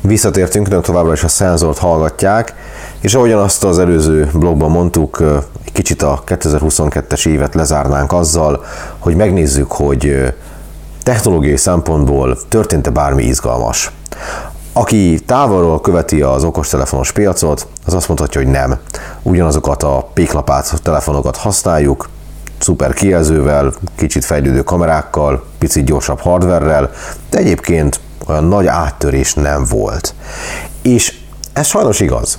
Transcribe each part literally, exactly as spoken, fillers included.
Visszatértünk, de továbbra is a szenzort hallgatják, és ahogyan azt az előző blogban mondtuk, egy kicsit a kétezer-huszonkettes évet lezárnánk azzal, hogy megnézzük, hogy technológiai szempontból történt-e bármi izgalmas. Aki távolról követi az okostelefonos piacot, az azt mondhatja, hogy nem. Ugyanazokat a péklapát telefonokat használjuk, szuper kijelzővel, kicsit fejlődő kamerákkal, picit gyorsabb hardverrel, de egyébként olyan nagy áttörés nem volt. És ez sajnos igaz.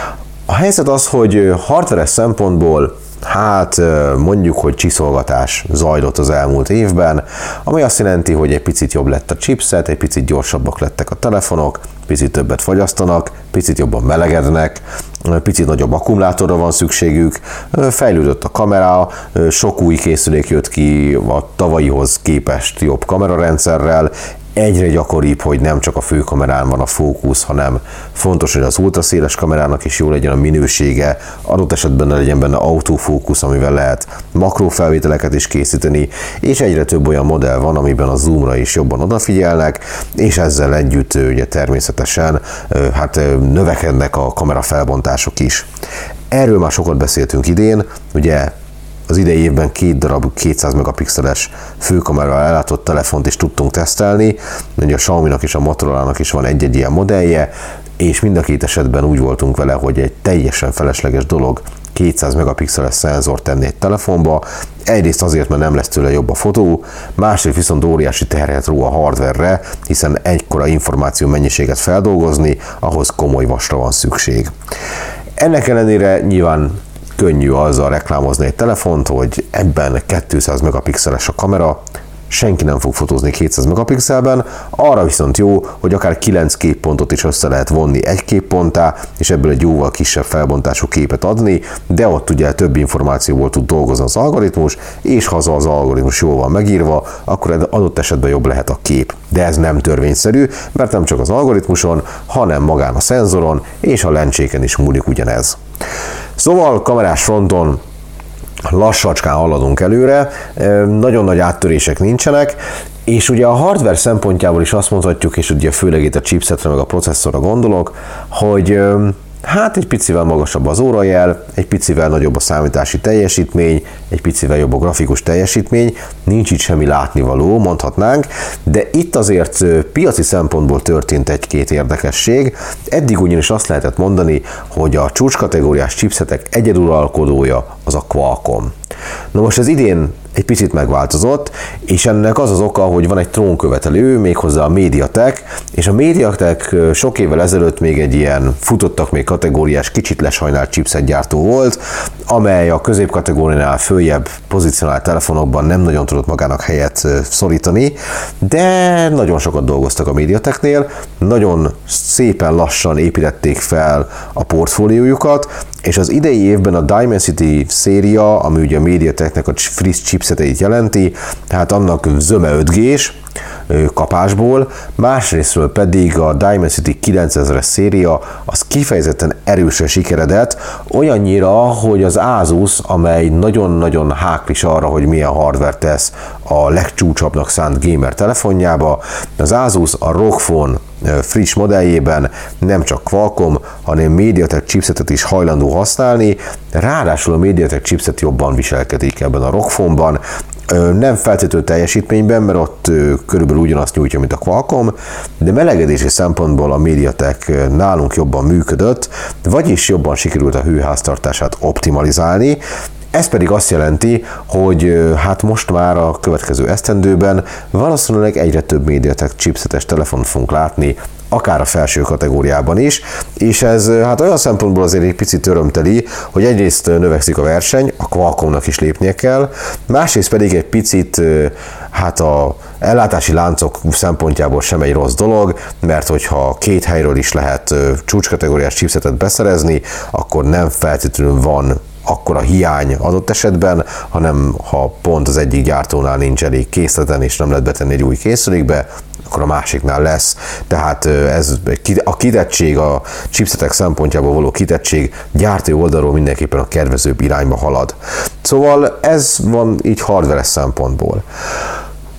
A helyzet az, hogy hardveres szempontból hát mondjuk, hogy csiszolgatás zajlott az elmúlt évben, ami azt jelenti, hogy egy picit jobb lett a chipset, egy picit gyorsabbak lettek a telefonok, picit többet fogyasztanak, picit jobban melegednek, picit nagyobb akkumulátorra van szükségük, fejlődött a kamera, sok új készülék jött ki a tavalyihoz képest jobb kamerarendszerrel, egyre gyakoribb, hogy nem csak a főkamerán van a fókusz, hanem fontos, hogy az ultraszéles kamerának is jó legyen a minősége, adott esetben ne legyen benne autofókusz, amivel lehet makrófelvételeket is készíteni, és egyre több olyan modell van, amiben a zoomra is jobban odafigyelnek, és ezzel együtt ugye természetesen hát növekednek a kamerafelbontások is. Erről már sokat beszéltünk idén, ugye az idei évben két darab kétszáz megapixeles főkamerával ellátott telefont is tudtunk tesztelni, ugye a Xiaomi-nak és a Motorola-nak is van egy-egy ilyen modellje, és mind a két esetben úgy voltunk vele, hogy egy teljesen felesleges dolog kétszáz megapixeles szenzort tenni egy telefonba, egyrészt azért, mert nem lesz tőle jobb a fotó, másrészt viszont óriási terhet ró a hardverre, hiszen egykora információ mennyiséget feldolgozni, ahhoz komoly vasra van szükség. Ennek ellenére nyilván könnyű azzal reklámozni egy telefont, hogy ebben kétszáz megapixeles a kamera, senki nem fog fotózni kétszáz megapixelben, arra viszont jó, hogy akár kilenc képpontot is össze lehet vonni egy képponttá, és ebből egy jóval kisebb felbontású képet adni, de ott ugye több információból tud dolgozni az algoritmus, és ha az, az algoritmus jól van megírva, akkor adott esetben jobb lehet a kép. De ez nem törvényszerű, mert nem csak az algoritmuson, hanem magán a szenzoron és a lencséken is múlik ugyanez. Szóval kamerás fronton lassacskán haladunk előre, nagyon nagy áttörések nincsenek, és ugye a hardware szempontjából is azt mondhatjuk, és ugye főleg itt a chipsetre meg a processzorra gondolok, hogy hát egy picivel magasabb az órajel, egy picivel nagyobb a számítási teljesítmény, egy picivel jobb a grafikus teljesítmény, nincs itt semmi látnivaló, mondhatnánk, de itt azért piaci szempontból történt egy-két érdekesség. Eddig ugyanis azt lehetett mondani, hogy a csúcskategóriás chipsetek egyeduralkodója az a Qualcomm. Na most ez idén egy picit megváltozott, és ennek az az oka, hogy van egy trónkövetelő, méghozzá a MediaTek, és a MediaTek sok évvel ezelőtt még egy ilyen futottak még kategóriás, kicsit lesajnált chipsetgyártó volt, amely a középkategóriánál följebb pozícionált telefonokban nem nagyon tudott magának helyet szorítani, de nagyon sokat dolgoztak a MediaTeknél, nagyon szépen lassan építették fel a portfóliójukat, és az idei évben a Dimensity széria, ami ugye a MediaTeknek a friss chipseteit jelenti, tehát annak zöme öt gés kapásból, másrésztről pedig a Dimensity kilencezres széria az kifejezetten erősen sikeredett, olyannyira, hogy az Asus, amely nagyon-nagyon háklis arra, hogy milyen hardware tesz a legcsúcsabbnak szánt gamer telefonjába, az Asus a ROG Phone friss modelljében nem csak Qualcomm, hanem MediaTek chipsetet is hajlandó használni, ráadásul a MediaTek chipset jobban viselkedik ebben a ROG Phone-ban, nem feltétlenül teljesítményben, mert ott körülbelül ugyanazt nyújtja, mint a Qualcomm, de melegedési szempontból a MediaTek nálunk jobban működött, vagyis jobban sikerült a hőháztartását optimalizálni. Ez pedig azt jelenti, hogy hát most már a következő esztendőben valószínűleg egyre több MediaTek chipsetes telefont fogunk látni, akár a felső kategóriában is, és ez hát olyan szempontból azért egy picit örömteli, hogy egyrészt növekszik a verseny, a Qualcommnak is lépnie kell, másrészt pedig egy picit hát a ellátási láncok szempontjából sem egy rossz dolog, mert hogyha két helyről is lehet csúcskategóriás chipsetet beszerezni, akkor nem feltétlenül van akkora hiány adott esetben, hanem ha pont az egyik gyártónál nincs elég készleten és nem lehet betenni egy új készülékbe, akkor a másiknál lesz. Tehát ez a kitettség, a chipsetek szempontjából való kitettség gyártó oldalról mindenképpen a kedvezőbb irányba halad. Szóval ez van így hardveres szempontból.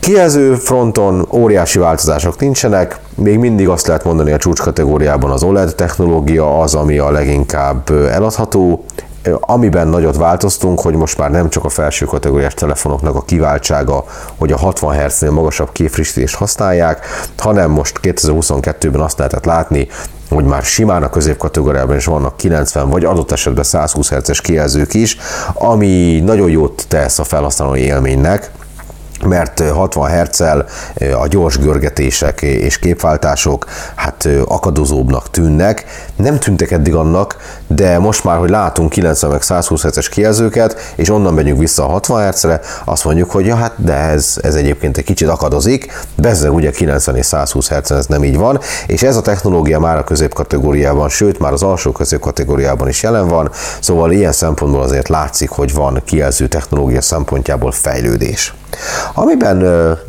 Kijelző fronton óriási változások nincsenek, még mindig azt lehet mondani, a csúcskategóriában az o el e dé technológia az, ami a leginkább eladható. Amiben nagyot változtunk, hogy most már nem csak a felső kategóriás telefonoknak a kiváltsága, hogy a hatvan hertznél magasabb képfrissítést használják, hanem most kétezer-huszonkettőben azt lehetett látni, hogy már simán a középkategóriában is vannak kilencven vagy adott esetben százhúsz hertzes kijelzők is, ami nagyon jót tesz a felhasználói élménynek, mert hatvan hertzel a gyors görgetések és képváltások hát akadozóbbnak tűnnek. Nem tűntek eddig annak, de most már, hogy látunk kilencven meg százhúsz hertzes kijelzőket, és onnan megyünk vissza a hatvan hertzre, azt mondjuk, hogy ja, hát de ez, ez egyébként egy kicsit akadozik, bezzeg ugye kilencven és százhúsz hertzen ez nem így van, és ez a technológia már a középkategóriában, sőt már az alsó középkategóriában is jelen van, szóval ilyen szempontból azért látszik, hogy van kijelző technológia szempontjából fejlődés. Amiben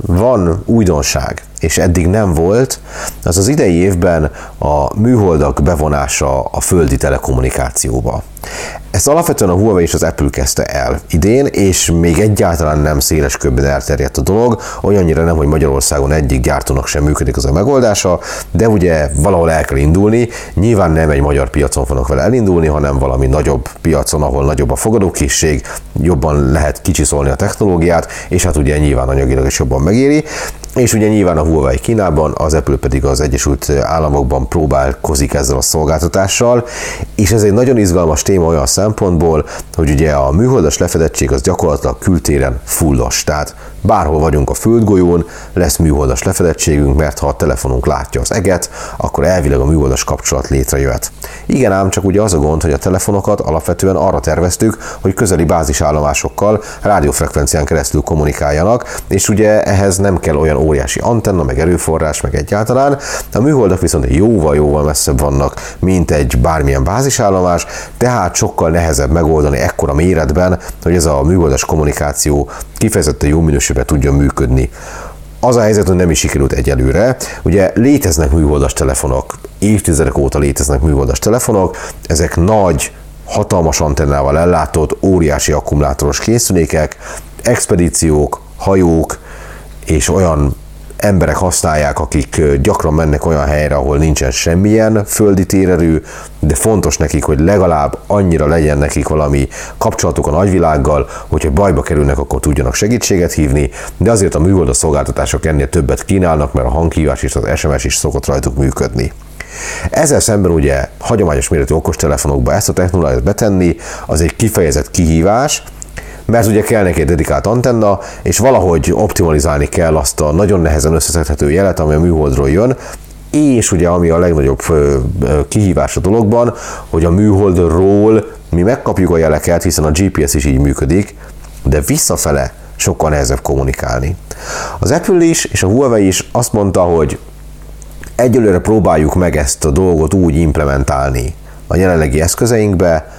van újdonság, és eddig nem volt, az az idei évben a műholdak bevonása a földi telekommunikációba. Ezt alapvetően a Huawei és az Apple kezdte el idén, és még egyáltalán nem széles körben elterjedt a dolog, olyannyira nem, hogy Magyarországon egyik gyártónak sem működik az a megoldása, de ugye valahol el kell indulni, nyilván nem egy magyar piacon fognak vele elindulni, hanem valami nagyobb piacon, ahol nagyobb a fogadókészség, jobban lehet kicsiszolni a technológiát, és hát ugye nyilván anyagilag is jobban megéri. És ugye nyilván a Huawei Kínában, az Apple pedig az Egyesült Államokban próbálkozik ezzel a szolgáltatással, és ez egy nagyon izgalmas téma olyan szempontból, hogy ugye a műholdas lefedettség az gyakorlatilag kültéren fullos, tehát bárhol vagyunk a földgolyón, lesz műholdas lefedettségünk, mert ha a telefonunk látja az eget, akkor elvileg a műholdas kapcsolat létrejöhet. Igen ám, csak ugye az a gond, hogy a telefonokat alapvetően arra terveztük, hogy közeli bázisállomásokkal rádiófrekvencián keresztül kommunikáljanak, és ugye ehhez nem kell olyan óriási antenna, meg erőforrás, meg egyáltalán. A műholdak viszont jóval-jóval messzebb vannak, mint egy bármilyen bázisállomás, tehát sokkal nehezebb megoldani ekkora méretben, hogy ez a műholdas kommunikáció kifejezetten jó minőségben tudjon működni. Az a helyzet, hogy nem is sikerült egyelőre. Ugye léteznek műholdas telefonok, évtizedek óta léteznek műholdas telefonok, ezek nagy, hatalmas antennával ellátott, óriási akkumulátoros készülékek, expedíciók, hajók és olyan emberek használják, akik gyakran mennek olyan helyre, ahol nincsen semmilyen földi térerő, de fontos nekik, hogy legalább annyira legyen nekik valami kapcsolatuk a nagyvilággal, hogyha bajba kerülnek, akkor tudjanak segítséget hívni, de azért a műholdas szolgáltatások ennél többet kínálnak, mert a hanghívás és az es em es is szokott rajtuk működni. Ezzel szemben ugye hagyományos méretű okostelefonokba ezt a technológiát betenni, az egy kifejezett kihívás, mert ugye kell neki egy dedikált antenna, és valahogy optimalizálni kell azt a nagyon nehezen összeszedhető jelet, ami a műholdról jön, és ugye ami a legnagyobb kihívás a dologban, hogy a műholdról mi megkapjuk a jeleket, hiszen a gé pé es is így működik, de visszafele sokkal nehezebb kommunikálni. Az Apple is és a Huawei is azt mondta, hogy egyelőre próbáljuk meg ezt a dolgot úgy implementálni a jelenlegi eszközeinkbe,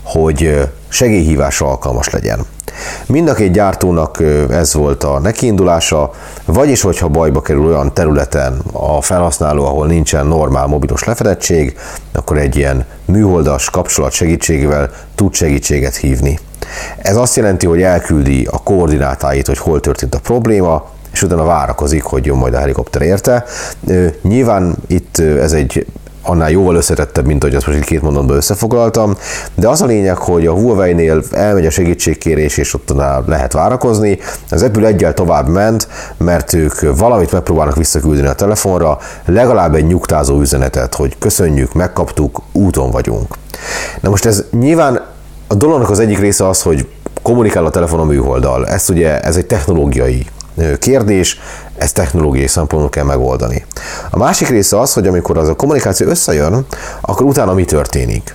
hogy segélyhívásra alkalmas legyen. Mind a két gyártónak ez volt a nekiindulása, vagyis hogyha bajba kerül olyan területen a felhasználó, ahol nincsen normál mobilos lefedettség, akkor egy ilyen műholdas kapcsolat segítségével tud segítséget hívni. Ez azt jelenti, hogy elküldi a koordinátáit, hogy hol történt a probléma, és utána várakozik, hogy jön majd a helikopter érte. Nyilván itt ez egy annál jóval összetettebb, mint hogy azt most itt két mondatban összefoglaltam, de az a lényeg, hogy a Huawei-nél elmegy a segítségkérés, és ott lehet várakozni. Az Apple egyel tovább ment, mert ők valamit megpróbálnak visszaküldeni a telefonra, legalább egy nyugtázó üzenetet, hogy köszönjük, megkaptuk, úton vagyunk. Na most ez nyilván a dolognak az egyik része az, hogy kommunikál a telefon a műholddal. Ez ugye ez egy technológiai kérdés, ezt technológiai szempontból kell megoldani. A másik része az, hogy amikor az a kommunikáció összejön, akkor utána mi történik.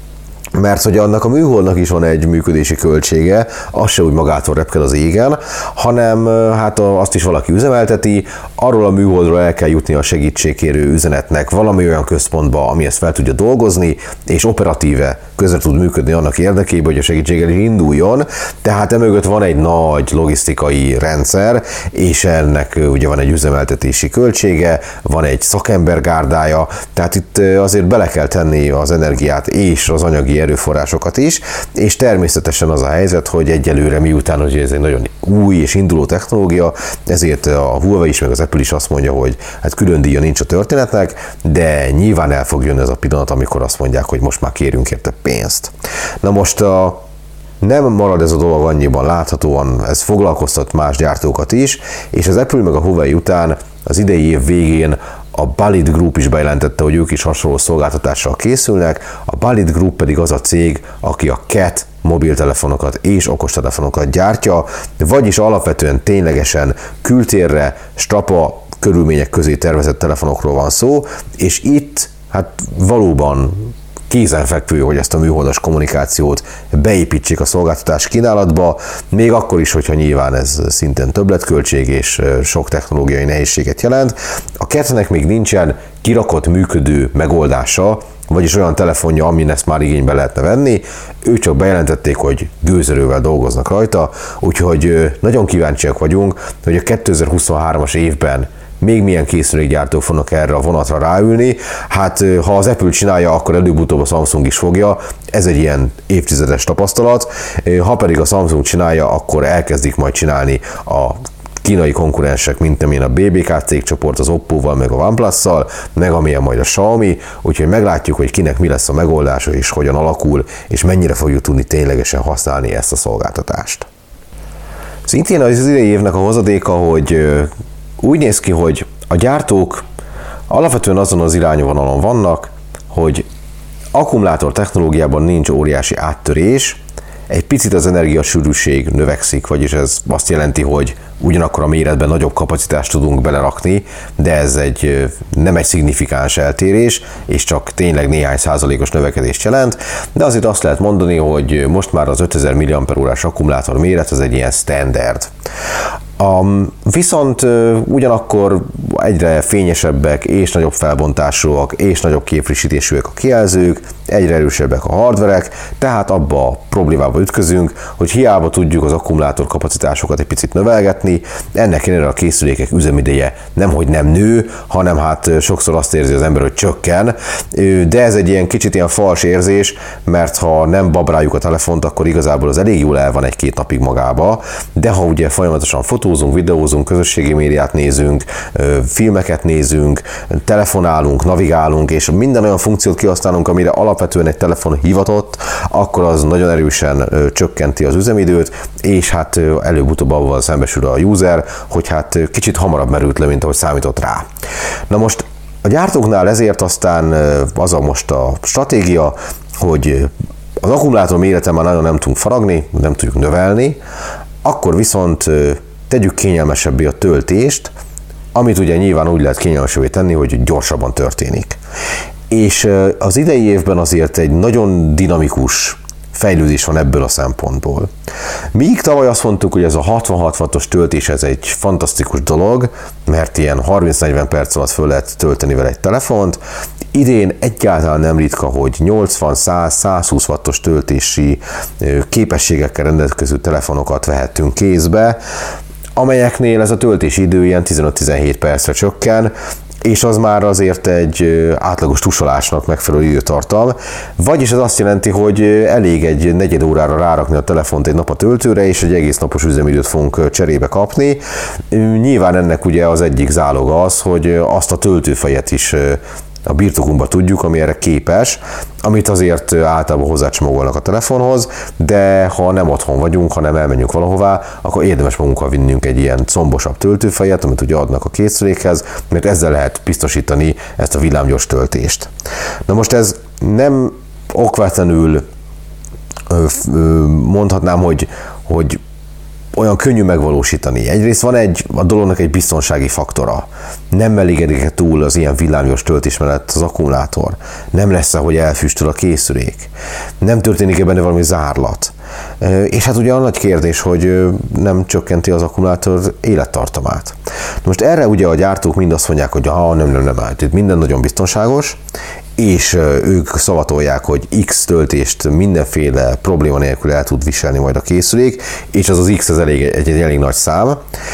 Mert hogy annak a műholdnak is van egy működési költsége, az se úgy magától repked az égen, hanem hát azt is valaki üzemelteti, arról a műholdról el kell jutni a segítségkérő üzenetnek valami olyan központba, ami ezt fel tudja dolgozni, és operatíve közre tud működni annak érdekében, hogy a segítséggel is induljon. Tehát emögött van egy nagy logisztikai rendszer, és ennek ugye van egy üzemeltetési költsége, van egy szakembergárdája, tehát itt azért bele kell tenni az energiát és az anyagi emberi erőforrásokat is, és természetesen az a helyzet, hogy egyelőre miután hogy ez egy nagyon új és induló technológia, ezért a Huawei is, meg az Apple is azt mondja, hogy hát külön díja nincs a történetnek, de nyilván el fog jönni ez a pillanat, amikor azt mondják, hogy most már kérünk érte pénzt. Na most a nem marad ez a dolog annyiban láthatóan, ez foglalkoztat más gyártókat is, és az Apple meg a Huawei után az idei év végén a Balid Group is bejelentette, hogy ők is hasonló szolgáltatással készülnek. A Balid Group pedig az a cég, aki a cat mobiltelefonokat és okostelefonokat gyártja, vagyis alapvetően ténylegesen kültérre, strapa körülmények közé tervezett telefonokról van szó, és itt hát valóban kézenfekvő, hogy ezt a műholdas kommunikációt beépítsék a szolgáltatás kínálatba, még akkor is, hogyha nyilván ez szintén többletköltség és sok technológiai nehézséget jelent. A catnek még nincsen kirakott működő megoldása, vagyis olyan telefonja, amin ezt már igénybe lehetne venni. Ők csak bejelentették, hogy gőzerővel dolgoznak rajta, úgyhogy nagyon kíváncsiak vagyunk, hogy a kétezer-huszonhármas évben még milyen készülékgyártók fognak erre a vonatra ráülni. Hát ha az Apple csinálja, akkor előbb-utóbb a Samsung is fogja. Ez egy ilyen évtizedes tapasztalat. Ha pedig a Samsung csinálja, akkor elkezdik majd csinálni a kínai konkurensek, mint amilyen a bé bé ká cégcsoport az Oppo-val, meg a OnePlus-szal, meg amilyen majd a Xiaomi, úgyhogy meglátjuk, hogy kinek mi lesz a megoldása, és hogyan alakul, és mennyire fogjuk tudni ténylegesen használni ezt a szolgáltatást. Szintén az idei évnek a hozadéka, hogy úgy néz ki, hogy a gyártók alapvetően azon az irányvonalon vannak, hogy akkumulátor technológiában nincs óriási áttörés, egy picit az energiasűrűség növekszik, vagyis ez azt jelenti, hogy ugyanakkor a méretben nagyobb kapacitást tudunk belerakni, de ez egy nem egy szignifikáns eltérés, és csak tényleg néhány százalékos növekedést jelent, de azért azt lehet mondani, hogy most már az ötezer milliampere-órás akkumulátor méret az egy ilyen standard. Um, viszont uh, ugyanakkor egyre fényesebbek és nagyobb felbontásúak és nagyobb képfrissítésűek a kijelzők, egyre erősebbek a hardverek, tehát abba a problémába ütközünk, hogy hiába tudjuk az akkumulátor kapacitásokat egy picit növelgetni, ennek ellenére a készülékek üzemideje nemhogy nem nő, hanem hát sokszor azt érzi az ember, hogy csökken, de ez egy ilyen kicsit ilyen fals érzés, mert ha nem babráljuk a telefont, akkor igazából az elég jól el van egy-két napig magába, de ha ugye folyamatosan fotózunk, videózunk, közösségi médiát nézünk, filmeket nézünk, telefonálunk, navigálunk, és minden olyan funkciót kihasználunk, amire alapvetően egy telefon hivatott, akkor az nagyon erősen csökkenti az üzemidőt, és hát előbb-utóbb avval szembesül a user, hogy hát kicsit hamarabb merült le, mint ahogy számított rá. Na most a gyártóknál ezért aztán az a most a stratégia, hogy az akkumulátor mérete már nagyon nem tudunk faragni, nem tudjuk növelni, akkor viszont tegyük kényelmesebbé a töltést, amit ugye nyilván úgy lehet kényelmesebbé tenni, hogy gyorsabban történik. És az idei évben azért egy nagyon dinamikus fejlődés van ebből a szempontból. Míg tavaly azt mondtuk, hogy ez a hatvanhat wattos töltés ez egy fantasztikus dolog, mert ilyen harminc-negyven perc alatt föl lehet tölteni vele egy telefont, idén egyáltalán nem ritka, hogy nyolcvan-száz-százhúsz wattos töltési képességekkel rendelkező telefonokat vehettünk kézbe, amelyeknél ez a töltési idő ilyen tizenöt-tizenhét percre csökken, és az már azért egy átlagos tusolásnak megfelelő időtartam. Vagyis ez azt jelenti, hogy elég egy negyed órára rárakni a telefont egy nap a töltőre, és egy egész napos üzemidőt fogunk cserébe kapni. Nyilván ennek ugye az egyik záloga az, hogy azt a töltőfejet is a birtokunkba tudjuk, ami erre képes, amit azért általában hozzácsomagolnak a telefonhoz, de ha nem otthon vagyunk, hanem elmenjünk valahová, akkor érdemes magunkkal vinnünk egy ilyen combosabb töltőfejet, amit ugye adnak a készülékhez, mert ezzel lehet biztosítani ezt a villámgyors töltést. Na most ez nem okvetlenül mondhatnám, hogy, hogy olyan könnyű megvalósítani. Egyrészt van egy, a dolognak egy biztonsági faktora. Nem melégedik túl az ilyen villámgyors töltés mellett az akkumulátor. Nem lesz, hogy elfüstöl a készülék. Nem történik-e benne valami zárlat. És hát ugye a nagy kérdés, hogy nem csökkenti az akkumulátor élettartamát. Most erre ugye a gyártók mind azt mondják, hogy ha nem, nem, nem, hát itt minden nagyon biztonságos, és ők szavatolják, hogy X töltést mindenféle probléma nélkül el tud viselni majd a készülék, és az az X az elég, egy, egy elég nagy szám,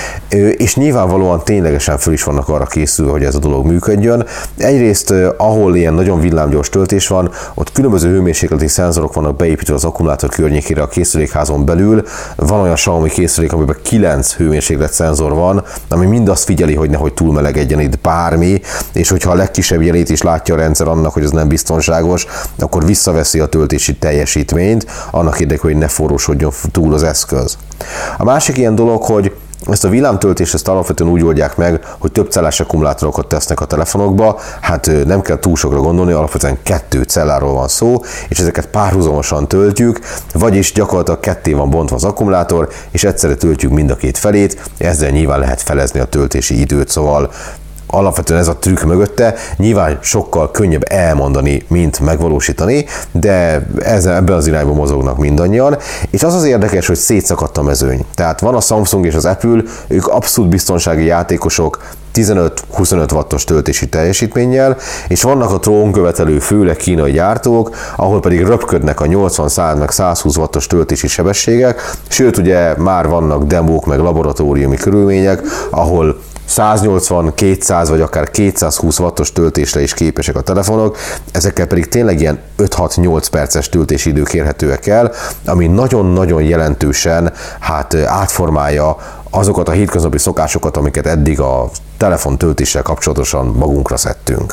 és nyilvánvalóan ténylegesen föl is vannak arra készülve, hogy ez a dolog működjön. Egyrészt, ahol ilyen nagyon villámgyors töltés van, ott különböző hőmérsékleti szenzorok vannak beépítve az akkumulátor környékére a készülékházon belül. Van olyan Xiaomi készülék, amiben kilenc hőmérséklet szenzor van, ami mind azt figyeli, hogy nehogy túlmelegedjen itt bármi, és hogyha a legkisebb jelét is látja a rendszer annak, hogy ez nem biztonságos, akkor visszaveszi a töltési teljesítményt, annak érdekében, hogy ne forrósodjon túl az eszköz. A másik ilyen dolog, hogy ezt a villámtöltést ezt alapvetően úgy oldják meg, hogy több cellás akkumulátorokat tesznek a telefonokba, hát nem kell túl sokra gondolni, alapvetően kettő celláról van szó, és ezeket párhuzamosan töltjük, vagyis gyakorlatilag ketté van bontva az akkumulátor, és egyszerre töltjük mind a két felét, ezzel nyilván lehet felezni a töltési időt, szóval alapvetően ez a trükk mögötte, nyilván sokkal könnyebb elmondani, mint megvalósítani, de ezzel, ebben az irányban mozognak mindannyian, és az az érdekes, hogy szétszakadt a mezőny. Tehát van a Samsung és az Apple, ők abszolút biztonsági játékosok, tizenöt-huszonöt wattos töltési teljesítménnyel, és vannak a trónkövetelő, főleg kínai gyártók, ahol pedig röpködnek a nyolcvan, száz meg százhúsz wattos töltési sebességek, sőt ugye már vannak demók meg laboratóriumi körülmények, ahol száznyolcvan, kétszáz vagy akár kétszázhúsz wattos töltésre is képesek a telefonok, ezekkel pedig tényleg ilyen öt-hat-nyolc perces töltési idők érhetőek el, ami nagyon-nagyon jelentősen hát átformálja azokat a hétköznapi szokásokat, amiket eddig a telefon töltéssel kapcsolatosan magunkra szedtünk.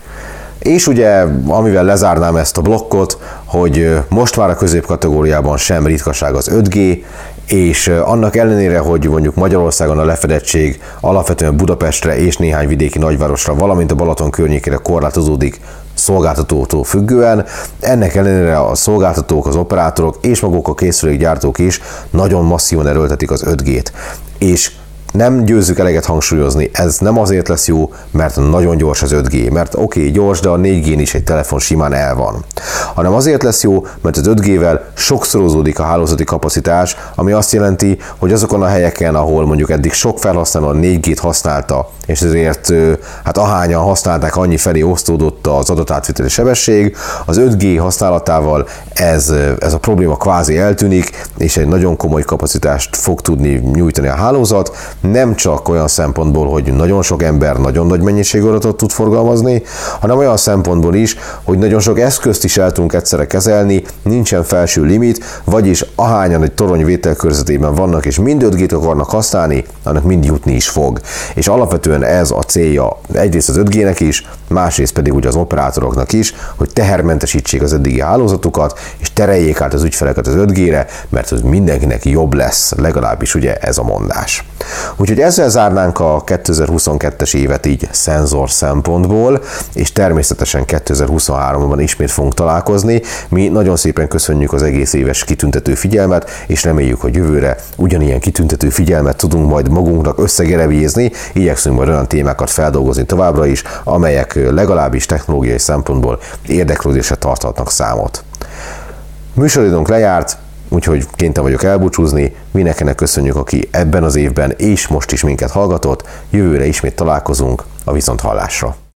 És ugye, amivel lezárnám ezt a blokkot, hogy most már a középkategóriában sem ritkaság az öt G, és annak ellenére, hogy mondjuk Magyarországon a lefedettség alapvetően Budapestre és néhány vidéki nagyvárosra, valamint a Balaton környékére korlátozódik szolgáltatótól függően, ennek ellenére a szolgáltatók, az operátorok és maguk a készülékgyártók is nagyon masszívan erőltetik az öt G-t. És nem győzzük eleget hangsúlyozni, ez nem azért lesz jó, mert nagyon gyors az öt G, mert oké, okay, gyors, de a négy G-n is egy telefon simán el van. Hanem azért lesz jó, mert az öt G-vel sokszorozódik a hálózati kapacitás, ami azt jelenti, hogy azokon a helyeken, ahol mondjuk eddig sok felhasználó a négy G-t használta, és ezért hát ahányan használták, annyi felé osztódott az adatátviteli sebesség, az öt G használatával ez, ez a probléma kvázi eltűnik, és egy nagyon komoly kapacitást fog tudni nyújtani a hálózat, nem csak olyan szempontból, hogy nagyon sok ember nagyon nagy mennyiségű adatot tud forgalmazni, hanem olyan szempontból is, hogy nagyon sok eszközt is el tudunk egyszerre kezelni, nincsen felső limit, vagyis ahányan egy torony vételkörzetében vannak és mind öt G-t akarnak használni, annak mind jutni is fog. És alapvetően ez a célja egyrészt az öt G-nek is, másrészt pedig ugye az operátoroknak is, hogy tehermentesítsék az eddigi hálózatukat, és tereljék át az ügyfeleket az öt G-re, mert az mindenkinek jobb lesz, legalábbis ugye ez a mondás. Úgyhogy ezzel zárnánk a kétezer-huszonkettes évet így szenzor szempontból, és természetesen kétezer-huszonháromban ismét fogunk találkozni. Mi nagyon szépen köszönjük az egész éves kitüntető figyelmet, és reméljük, hogy jövőre ugyanilyen kitüntető figyelmet tudunk majd magunknak összegerebjézni, igyekszünk majd olyan témákat feldolgozni továbbra is, amelyek legalábbis technológiai szempontból érdeklődésre tarthatnak számot. Műsoridőnk lejárt, úgyhogy kénytelen vagyok elbúcsúzni, mindenkinek köszönjük, aki ebben az évben és most is minket hallgatott, jövőre ismét találkozunk, a viszonthallásra.